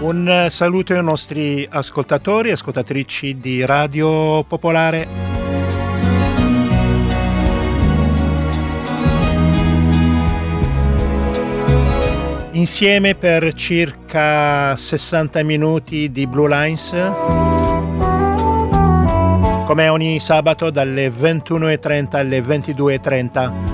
Un saluto ai nostri ascoltatori e ascoltatrici di Radio Popolare. Insieme per circa 60 minuti di Blue Lines, come ogni sabato dalle 21:30 alle 22:30.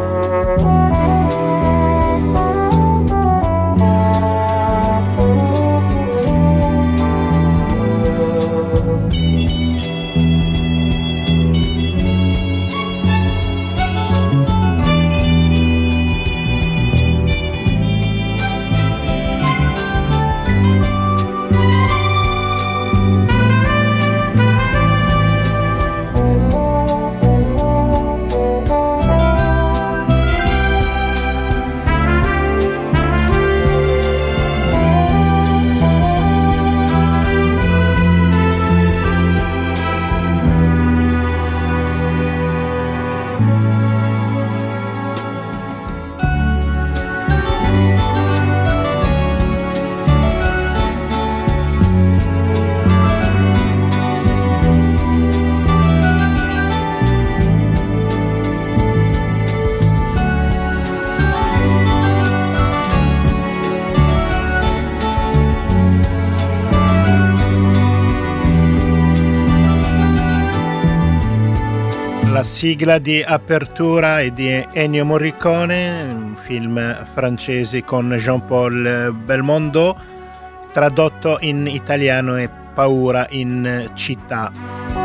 La sigla di apertura è di Ennio Morricone, un film francese con Jean-Paul Belmondo, tradotto in italiano è Paura in città.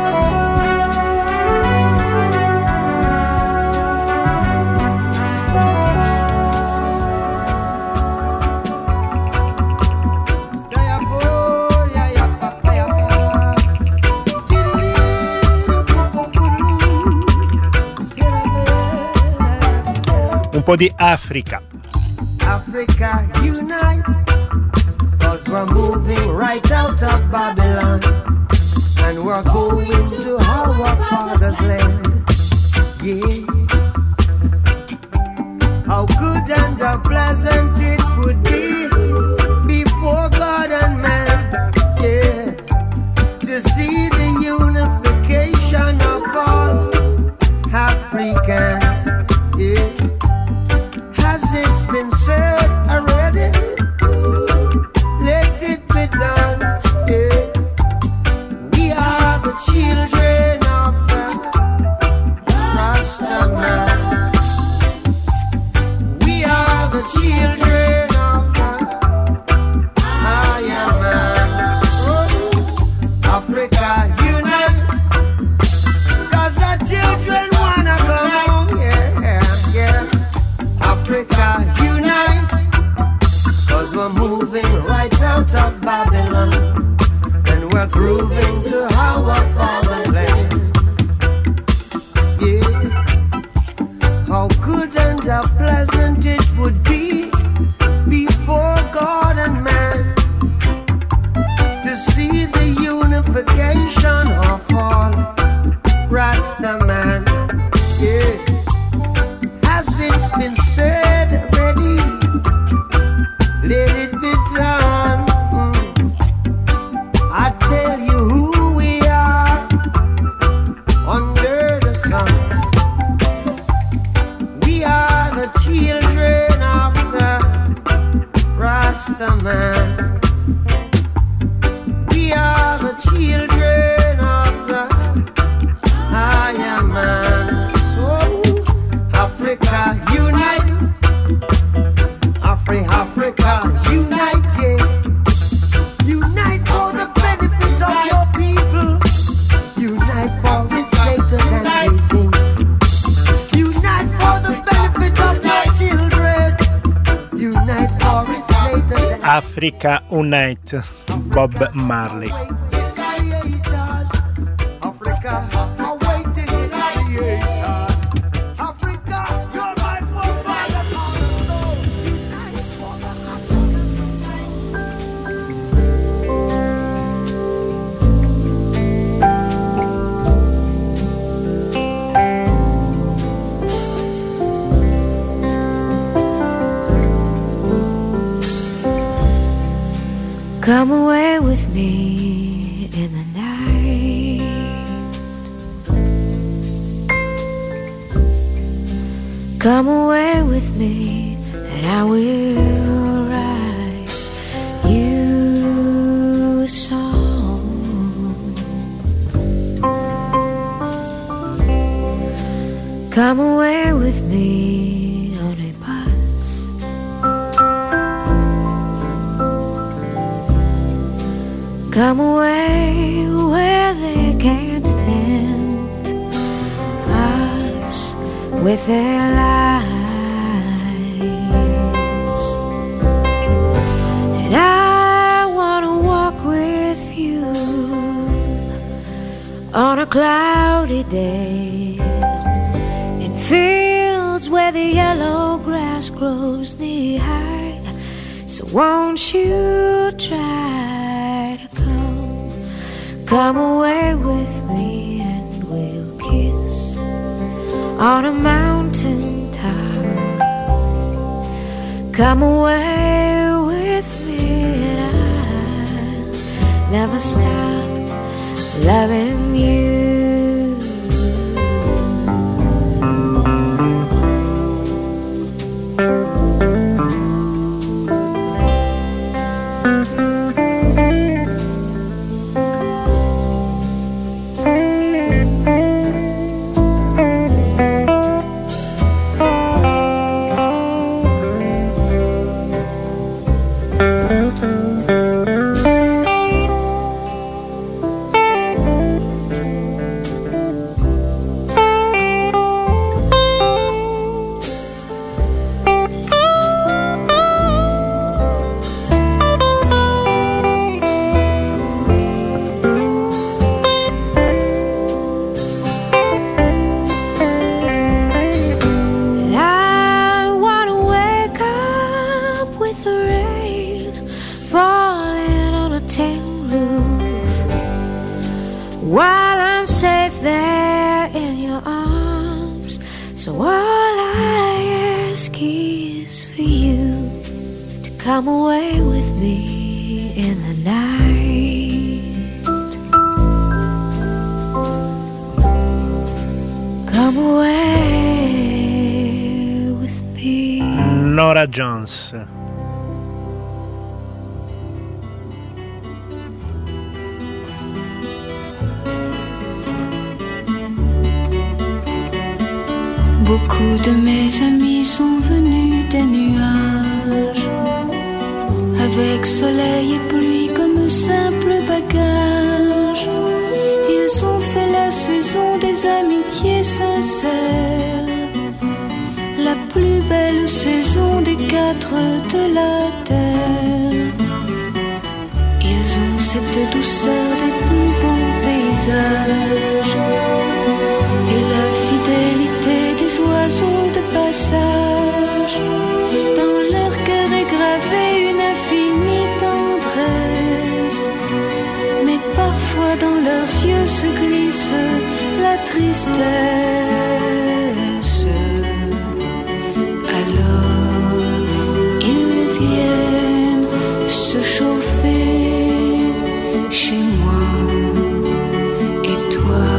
Un po' di Africa. Africa unite, 'cause we're moving right out of Babylon, and we're going to our father's land. Yeah. How good and how pleasant it would be before God and man, yeah, to see the unification of all Africans, yeah. It's been said already, let it be done, yeah. We are the children of the Rastaman. We are the children of the Iron Man. Oh, Africa unite, 'cause the children wanna come home, yeah, yeah. Africa unite, 'cause we're moving right out of Babylon, and we're grooving to our father's land. Yeah, how good and how pleasant it would be before God and man to see the unification of all Rastaman. Yeah. It's been said already, let it be done. I tell you who we are under the sun. We are the children of the Rastaman. We are the children of the Iron Man. So Africa unite, Africa unite, yeah. Unite for the benefit of your people. Unite for it's later than they think. Unite for the benefit of your children. Unite for it's later than Africa Unite, Bob Marley. Africa. Come away with me in the night. Come away with me and I will write you a song. Come away with me on a bus. Come away where they can't tempt us with their lies. And I wanna walk with you on a cloudy day in fields where the yellow grass grows knee high. So won't you try to come away with me and we'll kiss on a mountain top. Come away with me and I'll never stop loving you. Come away with me in the night. Come away with me. Norah Jones. Beaucoup de mes amis sont venus des nuages, avec soleil et pluie comme simple bagage. Ils ont fait la saison des amitiés sincères, la plus belle saison des quatre de la terre. Ils ont cette douceur des plus beaux paysages et la fidélité des oiseaux de passage. Dans leur cœur est gravée une infinie tendresse, mais parfois dans leurs yeux se glisse la tristesse. Alors ils viennent se chauffer chez moi, et toi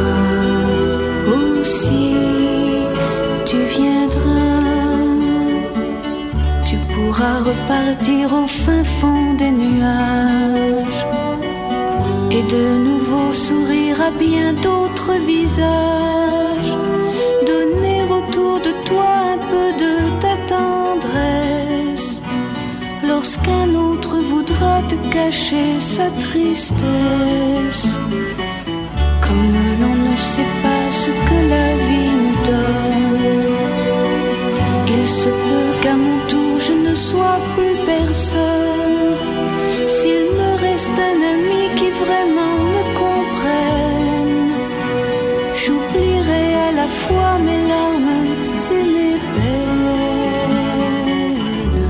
aussi tu viendras. Tu pourras repartir au fin fond des nuages et de nouveau sourire à bien d'autres visages. Donner autour de toi un peu de ta tendresse lorsqu'un autre voudra te cacher sa tristesse. Comme l'on ne sait pas ce que la vie nous donne, il se peut qu'à mon tour je ne sois plus personne. S'il me reste un ami qui vraiment me comprenne, j'oublierai à la fois mes larmes et mes peines.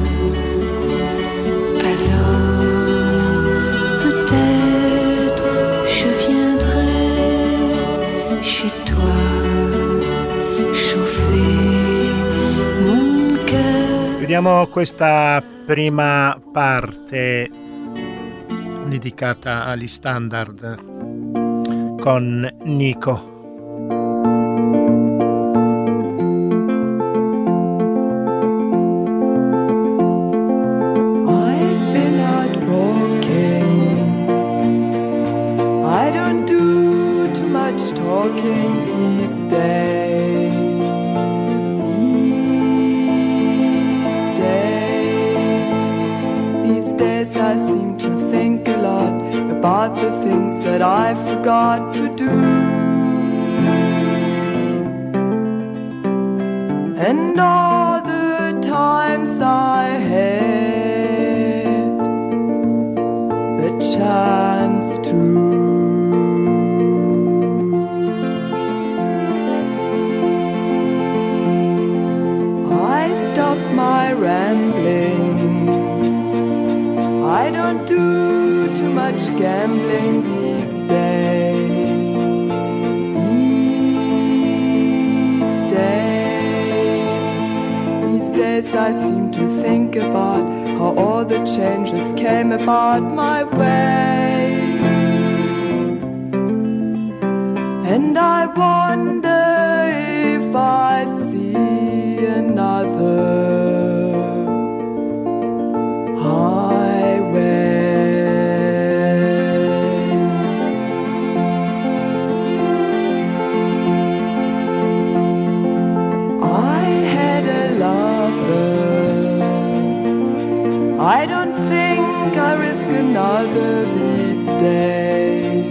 Alors peut-être je viendrai chez toi chauffer mon cœur. Vediamo questa prima parte dedicata agli standard con Nico. I forgot to do, and all the times I had the chance to. I stopped my rambling. I don't do too much gambling these days. These days I seem to think about how all the changes came about my way. And I wonder if I'd see another I don't think I risk another these days.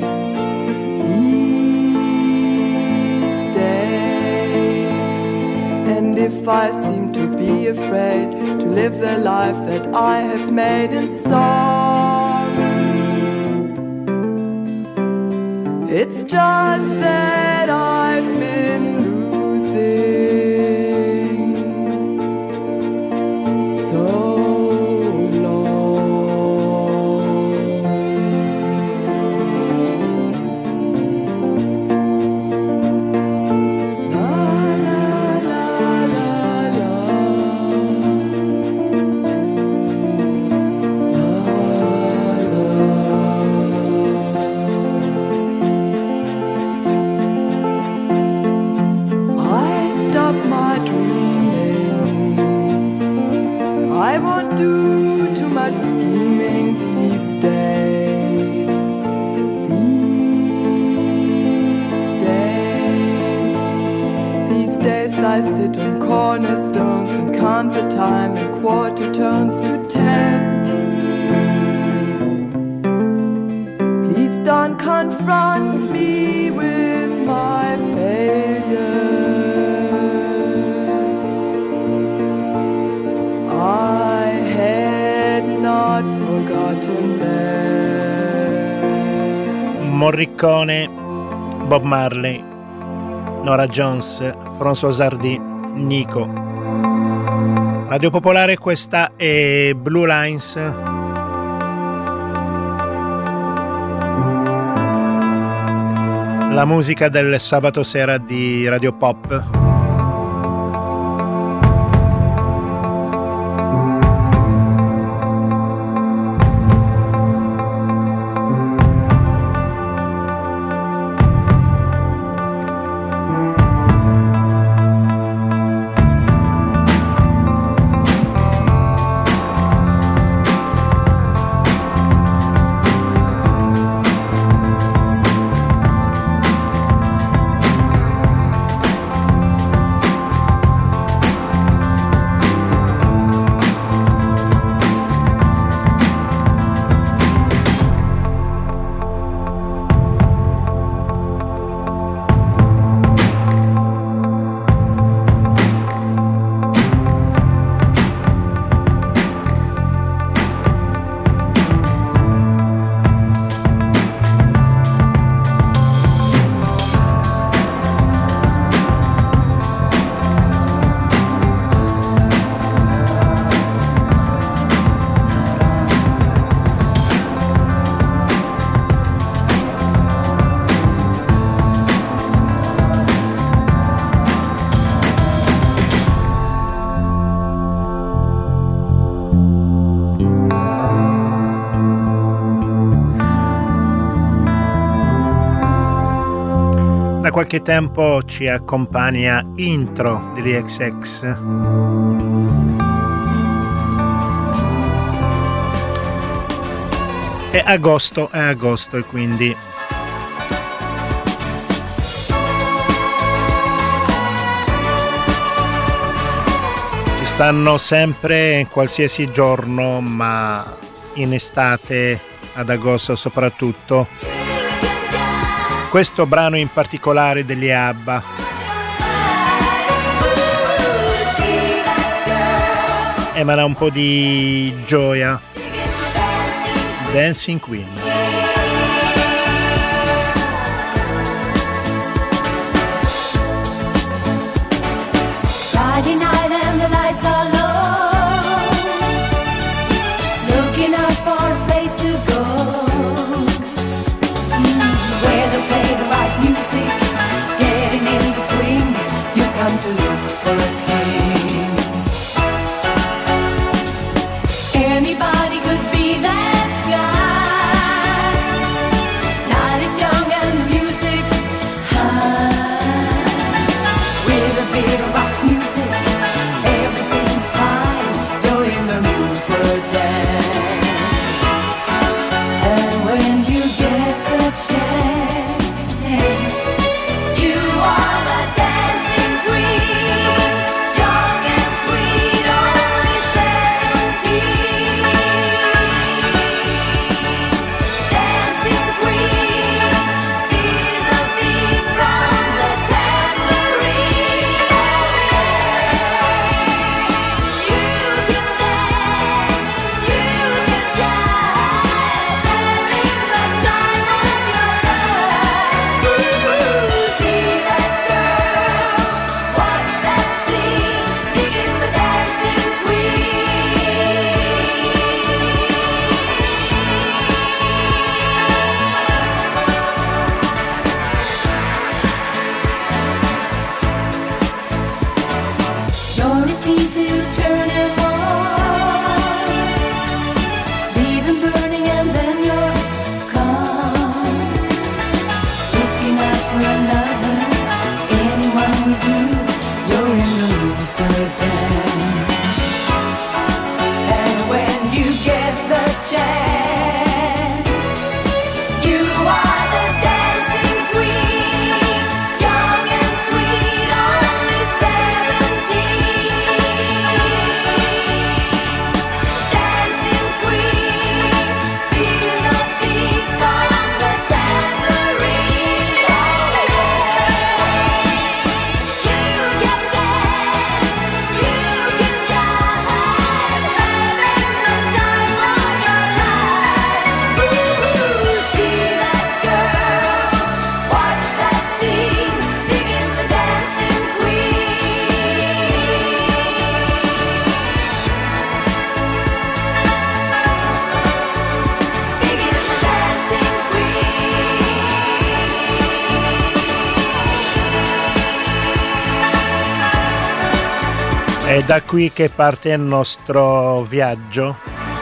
These days. And if I seem to be afraid to live the life that I have made in song, it's just that I've been losing so. I sit on cornerstones and count the time in quarter turns to 10. Please don't confront me with my failures. I had not forgotten them. Morricone, Bob Marley, Norah Jones, François Hardy, Nico. Radio Popolare, questa è Blue Lines. La musica del sabato sera di Radio Pop. qualche tempo ci accompagna Intro degli XX. È agosto e quindi ci stanno sempre qualsiasi giorno, ma in estate, ad agosto soprattutto. Questo brano in particolare degli ABBA emana un po' di gioia. Dancing Queen. Friday night and the lights are low, looking out for a place to go, where they play the right music, getting in the swing. You come to look for a king. Anybody could be that guy. Night is young and the music's high. With a bit of rock music, everything's fine. You're in the mood for a dance. And when you get the chance, you are the dancing queen. Young and sweet, only 17. Dancing queen, feel the beat from the tambourine. You can dance, you can jive, having the time of your life. See that girl, watch that scene, digging the dancing queen. You're a teaser, you turn him on, leave him burning and then you're gone. Looking out for another, anyone will do. You're in the mood for a dance. And when you get the chance, you are the dancing queen. Young and sweet, only 17. Dancing queen, feel the beat from the tambourine. You can dance, you can jive, having the time of your life. See that girl, watch that scene, digging the dancing queen. Digging the dancing È da qui che parte il nostro viaggio,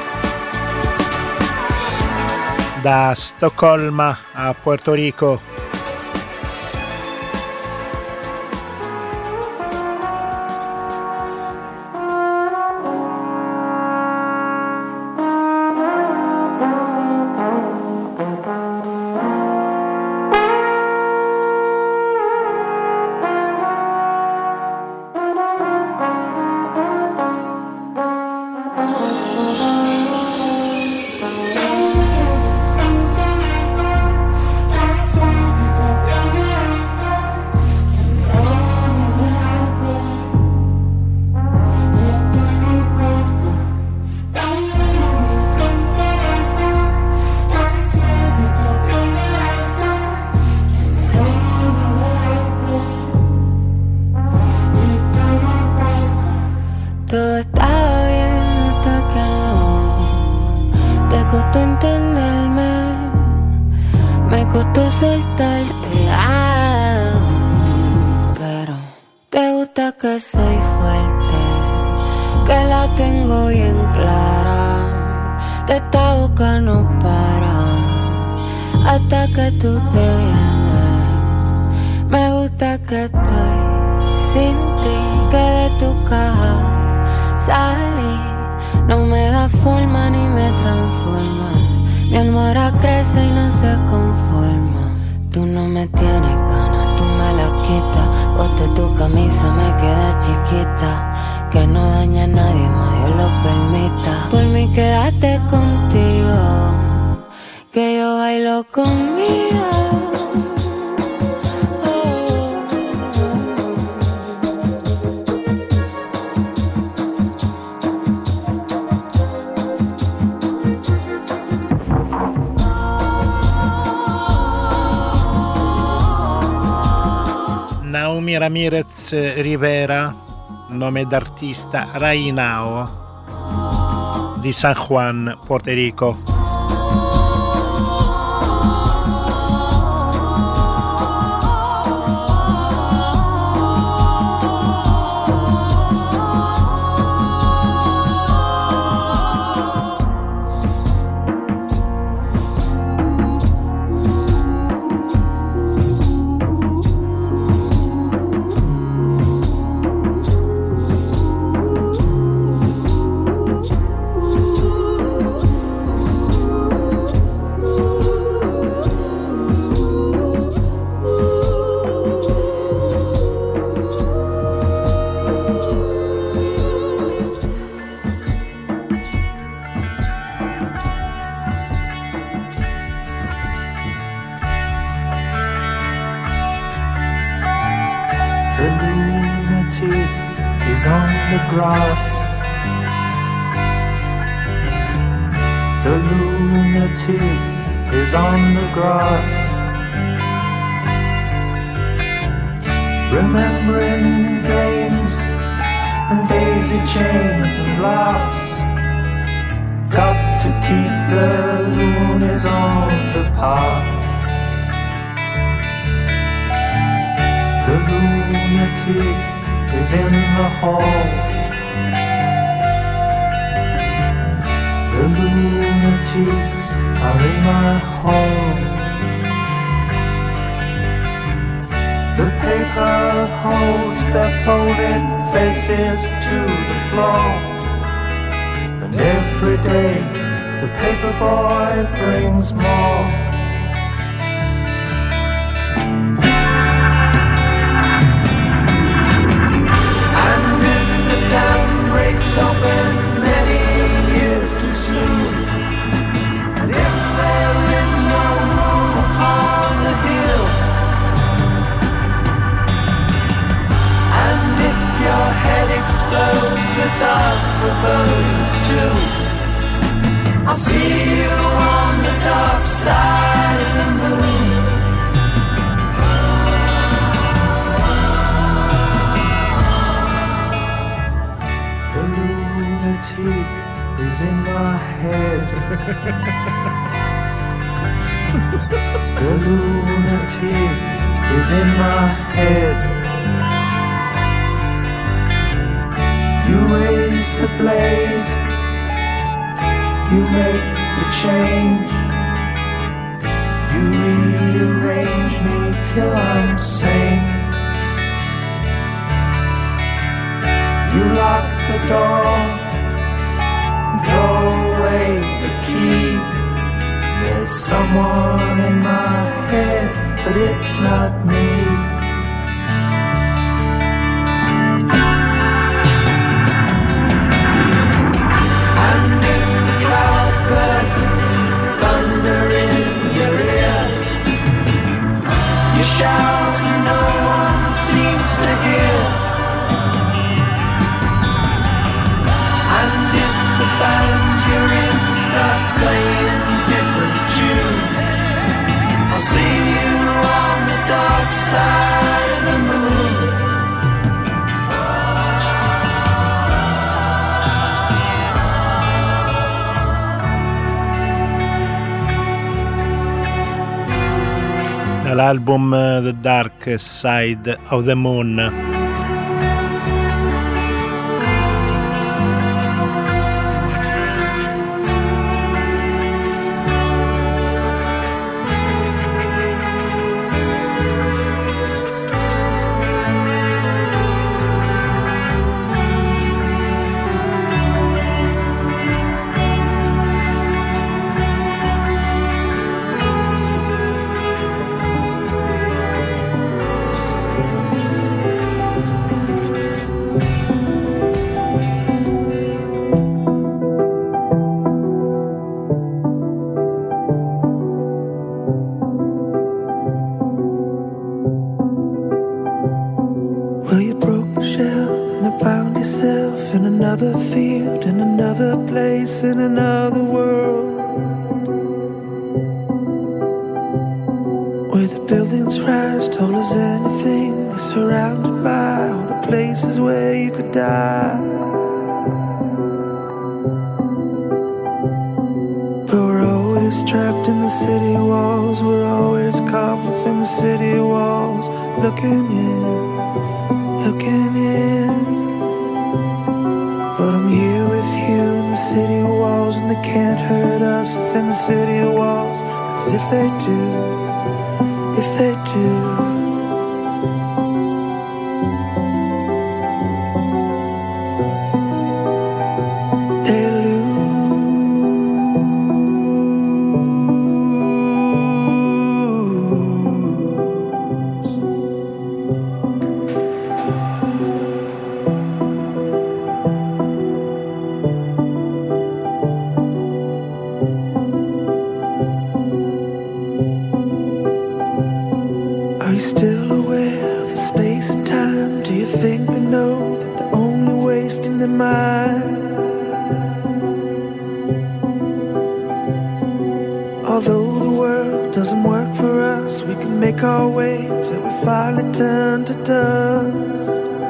da Stoccolma a Puerto Rico. Todo estaba bien hasta que no. Te costó entenderme, me costó soltarte. Pero te gusta que soy fuerte, que la tengo bien clara, que esta boca no para hasta que tú te vienes. Me Fíjate que estoy sin ti, que de tu caja salí. No me da forma ni me transformas. Mi almohada crece y no se conforma. Tú no me tienes ganas, tú me las quitas. Bote tu camisa, me queda chiquita. Que no daña a nadie, más Dios lo permita. Por mí quédate contigo, que yo bailo conmigo. Naomi Ramirez Rivera, nome d'artista Rainao, di San Juan, Puerto Rico. The lunatic is on the grass. The lunatic is on the grass. Remembering games and daisy chains and laughs. Got to keep the loonies on the path. The lunatic is in the hall. The lunatics are in my hall. The paper holds their folded faces to the floor. And every day the paper boy brings more. Breaks open many years too soon. And if there is no room upon the hill, and if your head explodes without the bones too, I'll see you on the dark side of the moon. Is in my head. The lunatic is in my head. You raise the blade, you make the change. You rearrange me till I'm sane. You lock the door, throw away the key. There's someone in my head, but it's not me. And if the cloud bursts, thunder in your ear, you shout and no one seems to hear. And if the band you're in starts playing different tunes, I'll see you on the dark side of the moon. Dall'album The Dark Side of the Moon. field, in another place, in another world, where the buildings rise tall as anything. They're surrounded by all the places where you could die. But we're always trapped in the city walls. We're always caught within the city walls, looking in, looking in. But I'm here with you in the city walls, and they can't hurt us within the city walls. 'Cause if they do, if they do, they lose. Are you still aware of the space and time? Do you think they know that they're only wasting their mind? Although the world doesn't work for us, we can make our way till we finally turn to dust.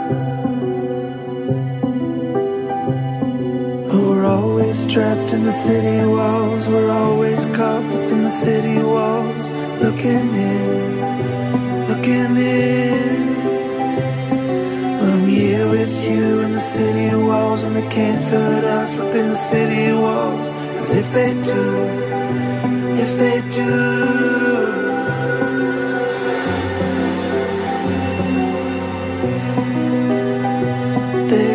But we're always trapped in the city walls. We're always caught within the city walls, looking in, looking in. But I'm here with you in the city walls, and they can't hurt us within the city walls. 'Cause if they do, if they do, they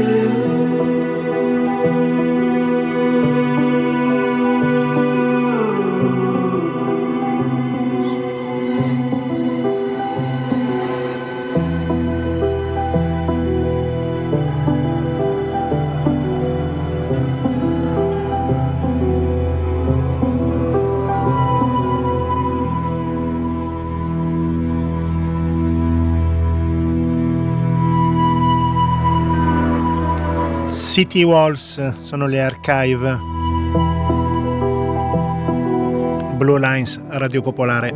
City Walls sono le archive. Blue Lines, Radio Popolare.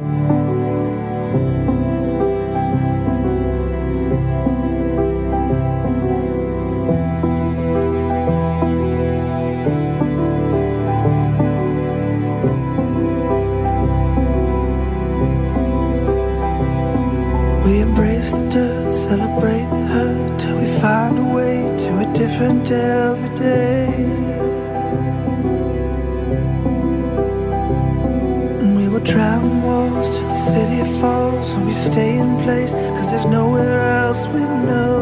we embrace the dirt, celebrate the hurt, till we find a way to a different every day. And we will drown walls till the city falls, and we stay in place, 'cause there's nowhere else we know.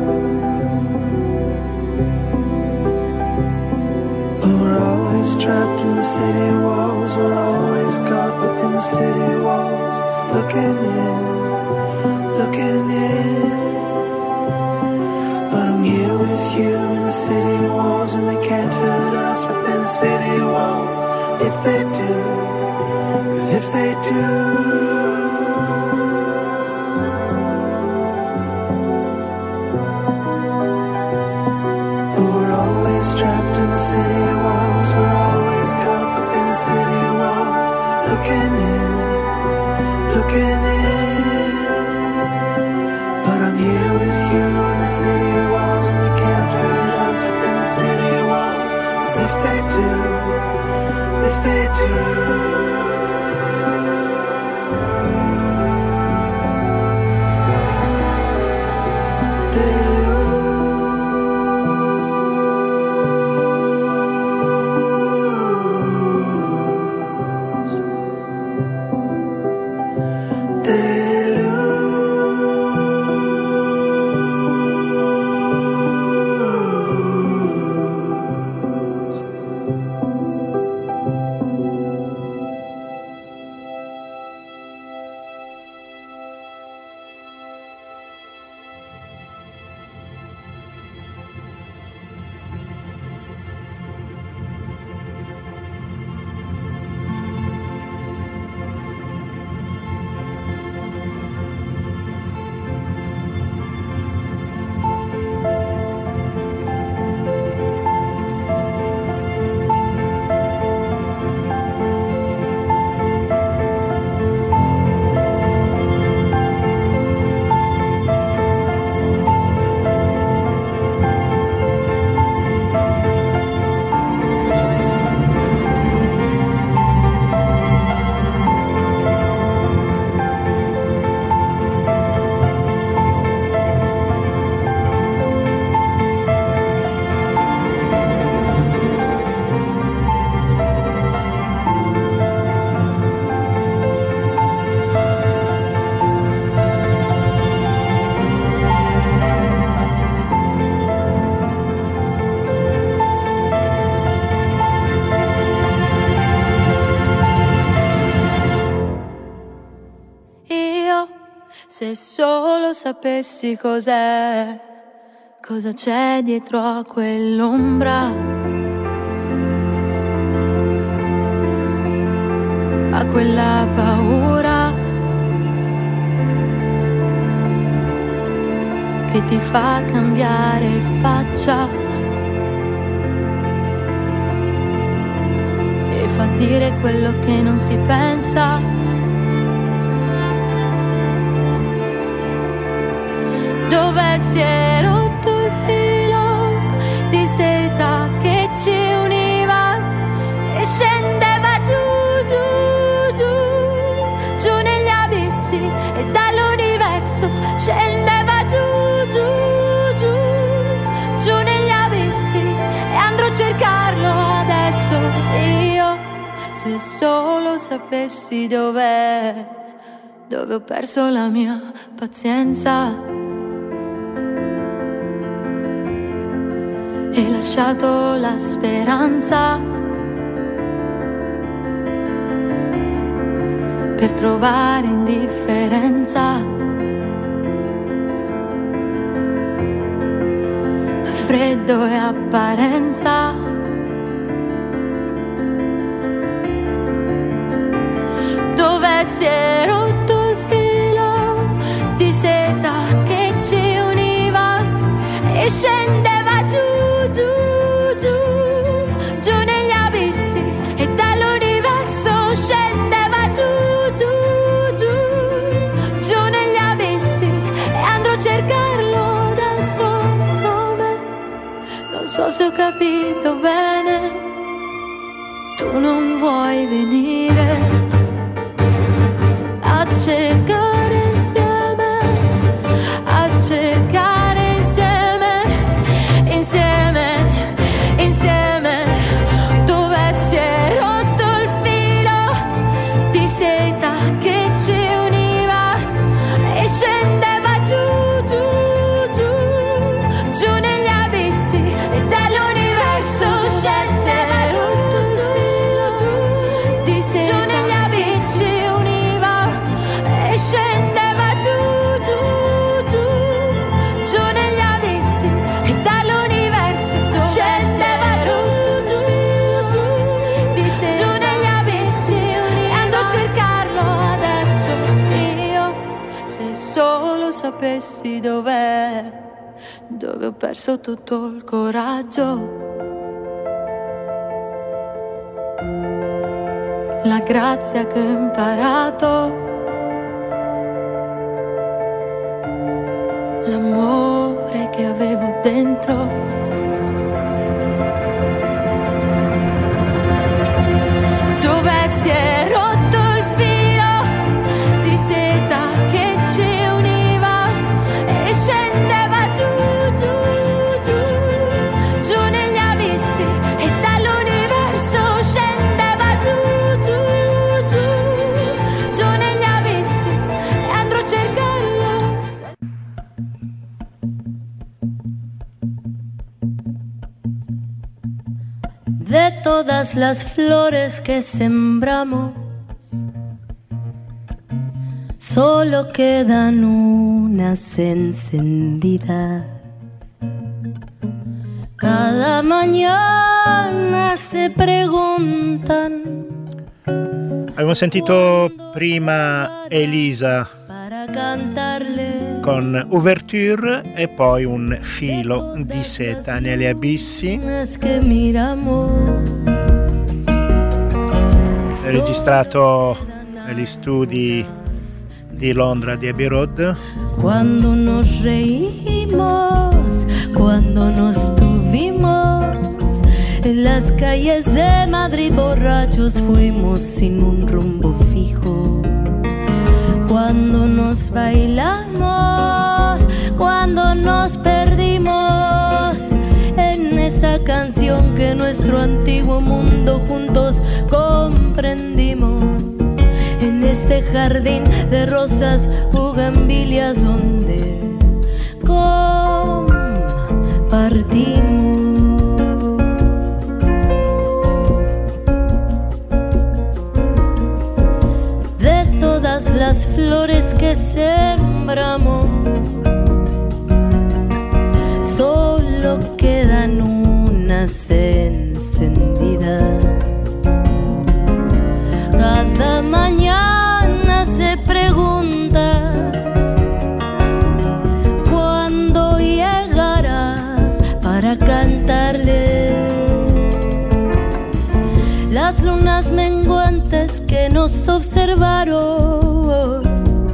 But we're always trapped in the city walls. We're always caught within the city walls, looking in, looking in. But I'm here with you in the city walls, and they can't hurt us within the city walls. If they do, 'cause if they do, but we're always trapped in the city walls. We're always caught within the city walls, looking in, looking in. But I'm here with you in the city walls, and they can't hurt us within the city walls. 'Cause if they do, if they do, they lose. They lose. Se solo sapessi cos'è, cosa c'è dietro a quell'ombra, a quella paura che ti fa cambiare faccia e fa dire quello che non si pensa. Dove si è rotto il filo di seta che ci univa e scendeva giù, giù, giù, giù negli abissi e dall'universo scendeva giù, giù, giù, giù negli abissi e andrò a cercarlo adesso io, se solo sapessi dov'è, dove ho perso la mia pazienza e lasciato la speranza per trovare indifferenza, freddo e apparenza. Dove si è rotto il filo di seta che ci univa e scendeva giù, giù, giù, giù negli abissi e dall'universo scendeva giù, giù, giù, giù negli abissi e andrò a cercarlo da solo come, non so se ho capito bene, tu non vuoi venire a cercare insieme, a cercare insieme, insieme, insieme, dove si è rotto il filo di seta che ci univa e scendeva giù, giù, giù, giù negli abissi e dall'universo scendeva rotto il filo di seta negli abissi ci univa e scendeva giù, giù, giù, giù negli abissi e dall'universo scendeva giù, giù, giù, di sé, giù negli abissi e andrò a cercarlo adesso io, se solo sapessi dov'è, dove ho perso tutto il coraggio, la grazia che ho imparato, l'amore che avevo dentro. Dove si è rotto il filo di seta che ci univa e scendeva giù, giù, giù, giù negli abissi e dall'universo scendeva giù, giù, giù, giù negli abissi e andrò a cercarlo. De todas las flores que sembramos, solo quedan unas encendidas. Cada mañana se preguntan. Abbiamo sentito prima Elisa Para cantarle con Ouverture e poi un filo di seta negli abissi, es que miramos. registrato negli studi di Londra di Abbey Road. Cuando nos reímos, cuando nos tuvimos en las calles de Madrid borrachos fuimos sin un rumbo fijo. Cuando nos bailamos, cuando nos perdimos en esa canción que nuestro antiguo mundo juntos comprendimos. En ese jardín de rosas, bugambilias donde compartimos. De todas las flores que sembramos, encendida. Cada mañana se pregunta cuándo llegarás para cantarle. Las lunas menguantes que nos observaron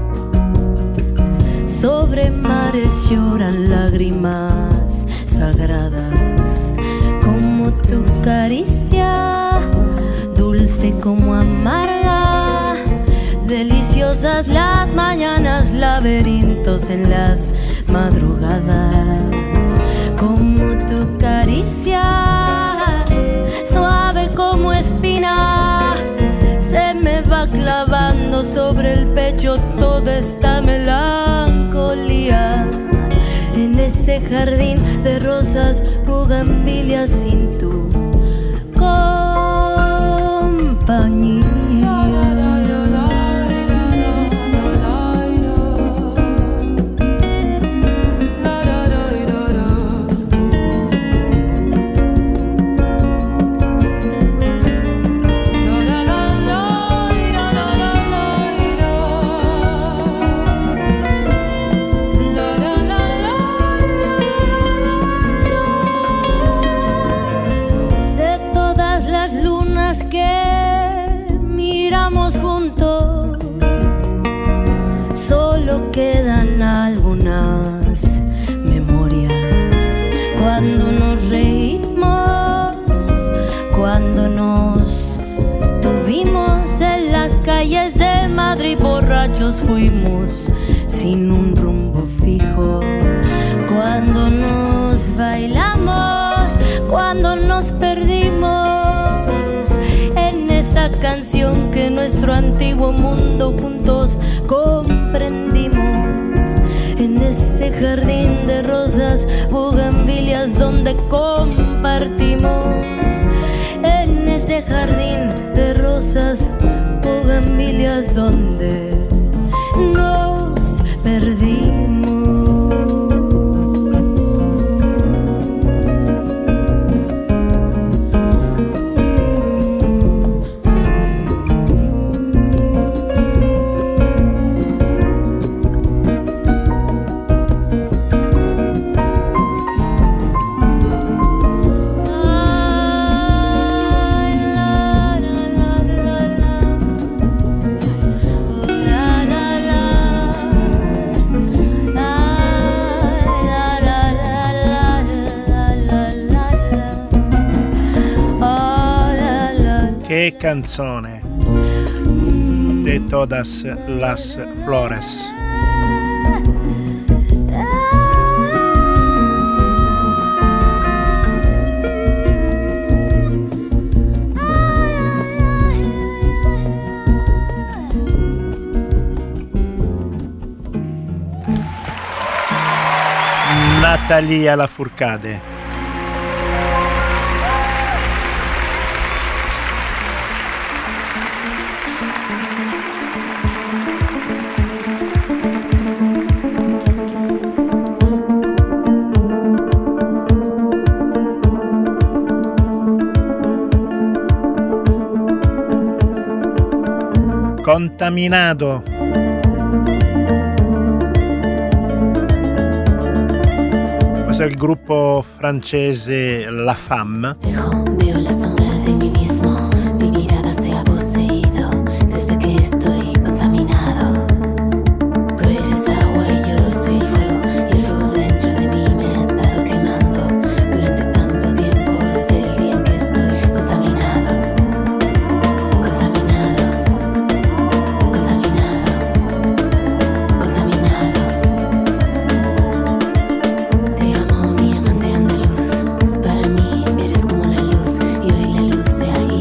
sobre mares lloran lágrimas sagradas, como tu caricia, dulce como amarga. Deliciosas las mañanas, laberintos en las madrugadas, como tu caricia, suave como espina, se me va clavando sobre el pecho toda esta melancolía. En ese jardín de rosas, bugambilias sin tu compañía. Quedan algunas memorias, cuando nos reímos, cuando nos tuvimos en las calles de Madrid, borrachos fuimos sin un rumbo fijo, cuando nos bailamos, cuando nos perdimos en esa canción que nuestro antiguo mundo juntos comprendimos. En ese jardín de rosas, bugambilias donde compartimos. En ese jardín de rosas, bugambilias donde nos perdimos. Che canzone de todas las flores. Natalia Lafourcade. Contaminato. Questo è il gruppo francese La Femme. Veo la sombra de mí mismo, mi mirada se ha poseído desde que estoy contaminado. Tú eres agua y yo soy fuego, y el fuego dentro de mí me ha estado quemando durante tanto tiempo, desde el día en que estoy contaminado. Contaminado, contaminado, contaminado. Te amo, mi amante andaluz, para mí eres como la luz, y hoy la luz se ha ido.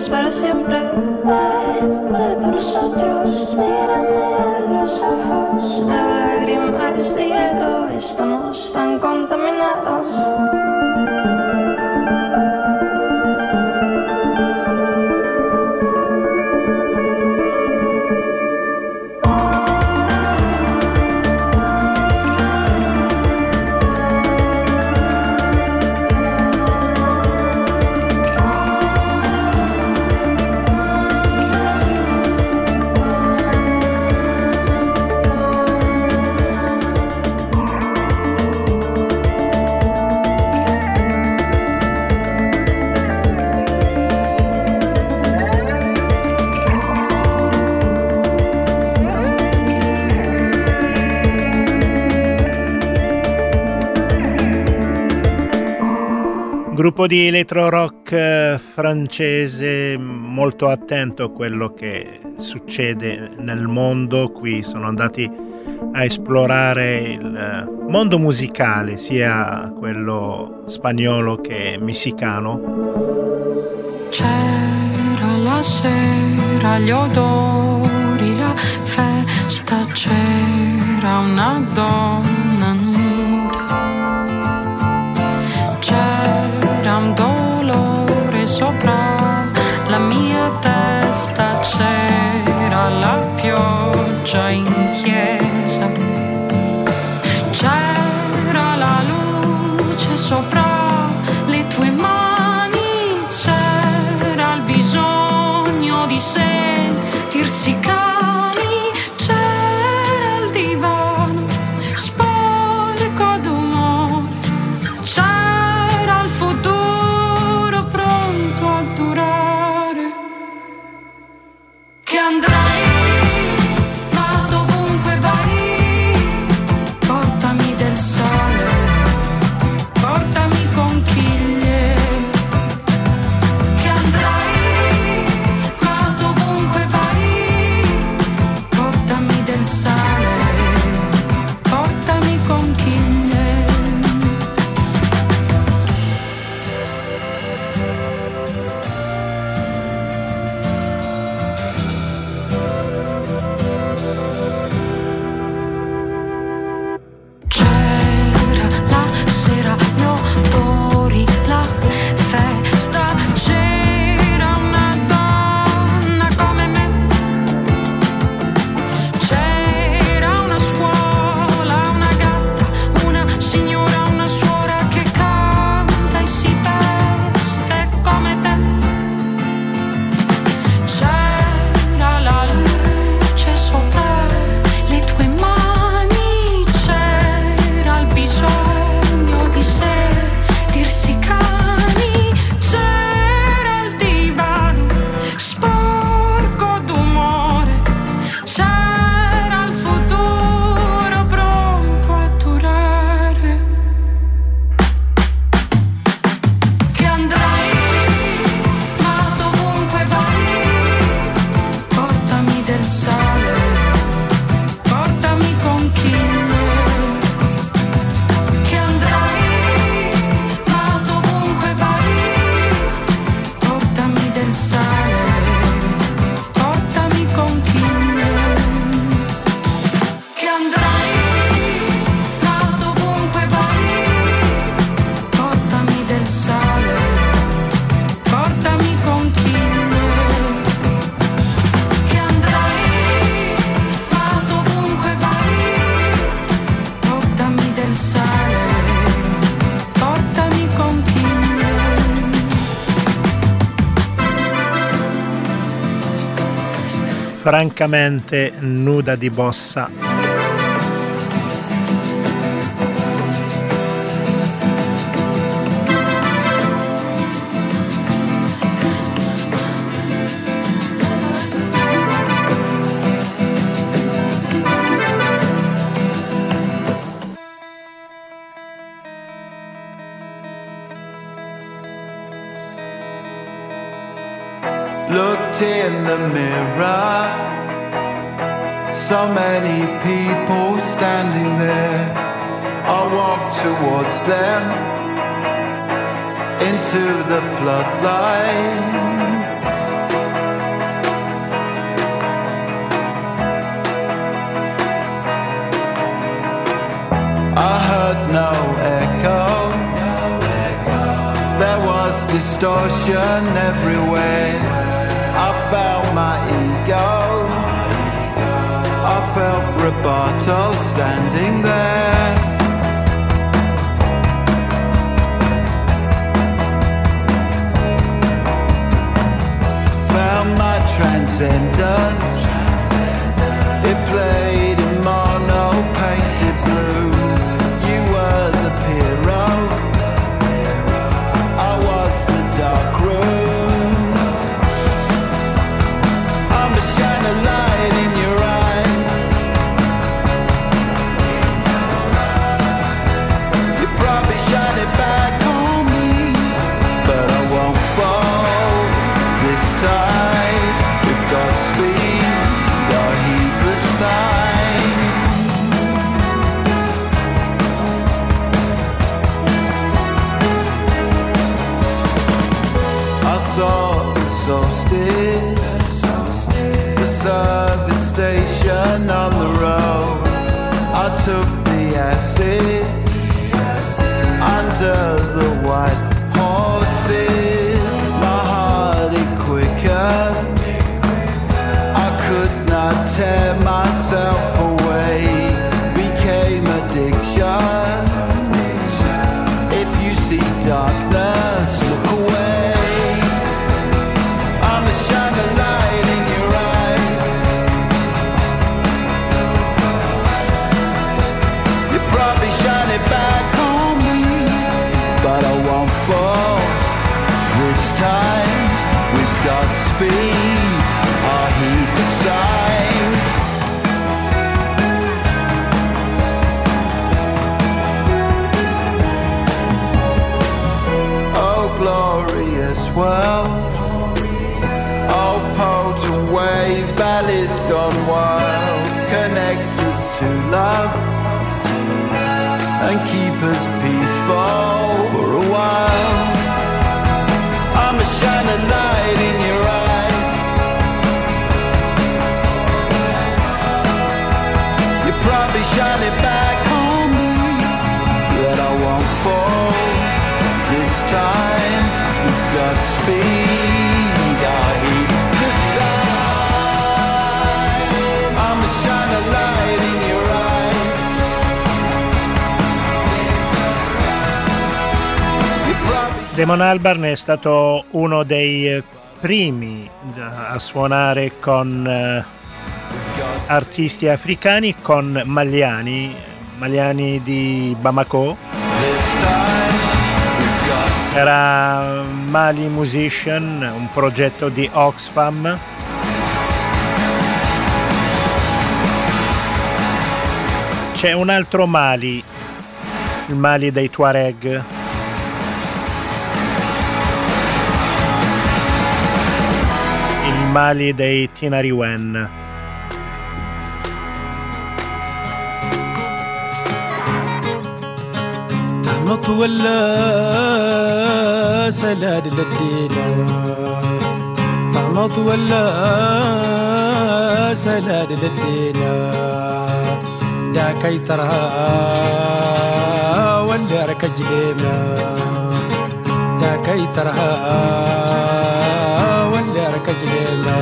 para siempre. Dale por nosotros, mírame a los ojos. La lágrima es de hielo, estamos tan contaminados. Gruppo di electro rock francese molto attento a quello che succede nel mondo. Qui sono andati a esplorare il mondo musicale, sia quello spagnolo che messicano. C'era la sera, gli odori, la festa, c'era una donna nuda. C'era un dolore sopra la mia testa, c'era la pioggia in chiesa, c'era la luce sopra le tue mani, c'era il bisogno di sentirsi cani, c'era il divano sporco d'umore, c'era il futuro pronto a durare, che andrai, ma dovunque vai, portami del sale, portami conchiglie, che andrai, ma dovunque vai, portami del sale, portami conchiglie. C'era la sera, gli odori, la festa, c'era una donna come me, c'era una scuola, una gatta, una signora, una suora che canta e si veste come te, c'era la luce sopra le tue mani, c'era il bisogno di sentirsi cani, c'era il divano sporco d'umore, c'era il futuro pronto a durare, che andrai, ma dovunque vai, portami del sale, portami conchiglie, che andrai, ma dovunque vai, portami del sale, portami conchiglie, che andrai, ma dovunque vai, portami del sale, portami conchiglie, che andrai, ma dovunque vai, portami del sale, portami conchiglie. Francamente nuda di bossa. Looked in the mirror, so many people standing there. I walked towards them into the floodlights. distortion everywhere. I felt my ego, I felt Roboto standing there. Found my transcendence, it played in mono painted blue. You were the hero, I was the dark room. I'm a shining light in your eye. You probably shine it back on me, but I won't fall this time. With Godspeed, I'll heed the sign. I saw the solstice, the service station on the road. I took the acid under the white horses. My heart it quicker, I could not tear myself away. Became addiction. If you see darkness, look away. I'm a shining light in your eye. You probably shine it back on me, but I won't fall this time. With Godspeed, I'll heed the signs. Oh, glorious world. Oh, potent wave, valleys gone wild. Connect us to love and keep us peaceful for a while. I'm a shining light in your eye. You probably shine it back on me, but I won't fall this time. With Godspeed, I'll heed the sign. I'm a shining light in your eye. You probably Damon Albarn è stato uno dei primi a suonare con artisti africani, con Maliani di Bamako. Era Mali Musician, un progetto di Oxfam. C'è un altro Mali, il Mali dei Tuareg. Il Mali dei Tinariwen. ولا سلاد للدينا طعمت ولا سلاد للدينا داكي ترها ولا ركجلينا داكي ترها ولا ركجلينا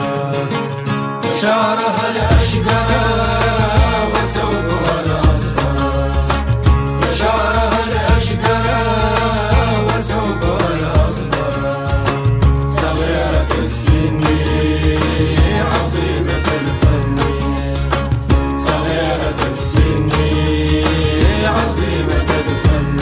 شعرها الأشقر وثوبها الأصفر شعرها الأشقر وثوبها الأصفر صغيرة السن عظيمة الفن صغيرة السن عظيمة الفن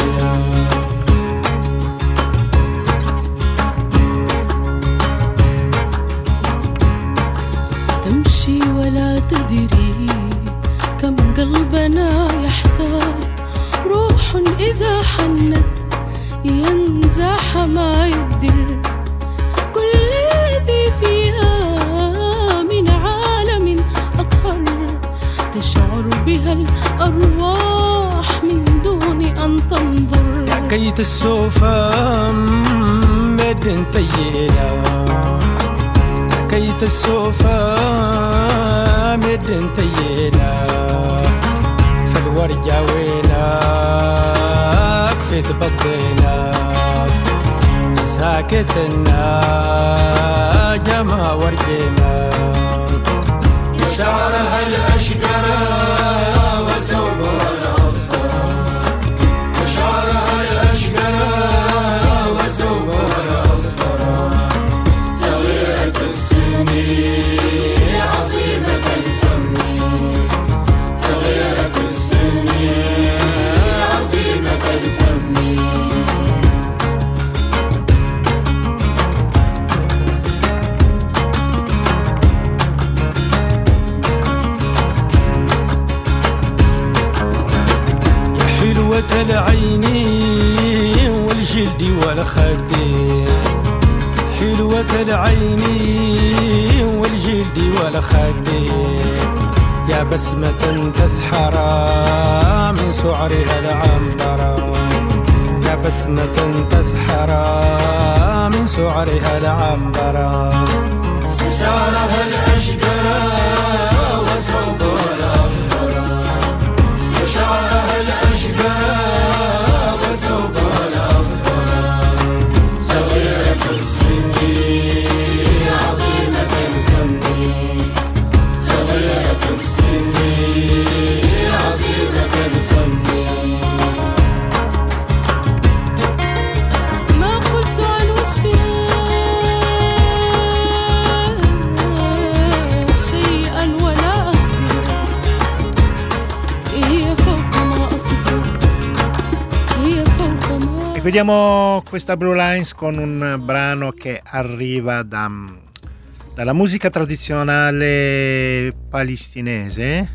تمشي ولا تدري كم قلبنا يحتاج روح إذا حنت ينزح ما يقدر كل الذي فيها من عالم أطهر تشعر بها الأرواح من دون أن تنظر حكيت السوفة مدن طيلة حكيت السوفة مدن طيلة فالورجة وينك في تبطينك ساكتنا جما ورجينا شعرها الأشقر وثوبها الأصفر شعرها الأشقر وثوبها الأصفر صغيرة السن عظيمة الفم صغيرة السن عظيمة الفم العين والجلد والخدين حلوة العين والجلد والخدين يا بسمة تسحر من سعرها العنبر يا بسمة تسحر من سعرها العنبر شعرها الأشقر وثوبها الأصفر شعرها الأشقر وثوبها الأصفر صغيرة السن عظيمة الفم صغيرة السن عظيمة الفم ما قلت عن وصفها شيئا ولا أهدي هي فوق ما أصفه هي فوق ما E vediamo questa Blue Lines con un brano che arriva dalla musica tradizionale palestinese.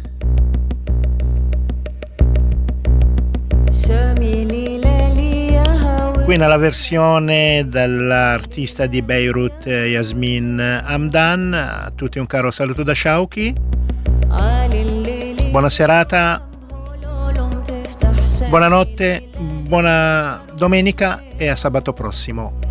Qui nella versione dell'artista di Beirut Yasmin Hamdan. A tutti un caro saluto da Shauki. Buona serata, buonanotte, buona domenica e a sabato prossimo.